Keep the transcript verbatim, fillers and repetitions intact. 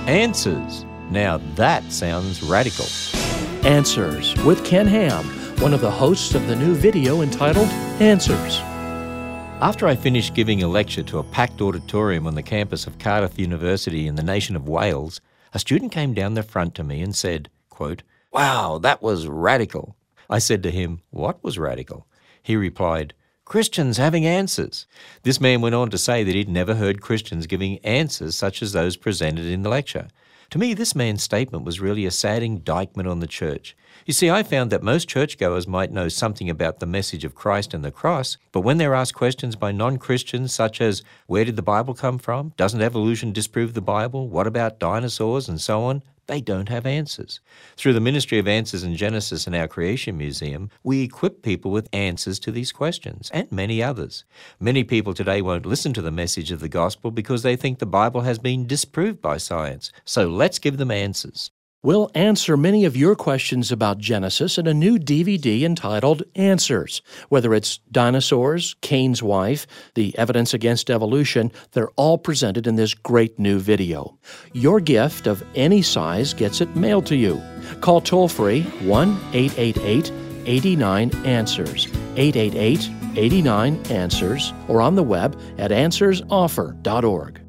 Answers. Now that sounds radical. Answers with Ken Ham, one of the hosts of the new video entitled Answers. After I finished giving a lecture to a packed auditorium on the campus of Cardiff University in the nation of Wales, a student came down the front to me and said, quote, "Wow, that was radical." I said to him, "What was radical?" He replied, "Christians having answers." This man went on to say that he'd never heard Christians giving answers such as those presented in the lecture. To me, this man's statement was really a sad indictment on the church. You see, I found that most churchgoers might know something about the message of Christ and the cross, but when they're asked questions by non-Christians such as, where did the Bible come from? Doesn't evolution disprove the Bible? What about dinosaurs? And so on, they don't have answers. Through the Ministry of Answers in Genesis and our Creation Museum, we equip people with answers to these questions and many others. Many people today won't listen to the message of the gospel because they think the Bible has been disproved by science. So let's give them answers. We'll answer many of your questions about Genesis in a new D V D entitled Answers. Whether it's dinosaurs, Cain's wife, the evidence against evolution, they're all presented in this great new video. Your gift of any size gets it mailed to you. Call toll-free one eight eight eight, eight nine, answers, eight eight eight, eight nine, answers, or on the web at answers offer dot org.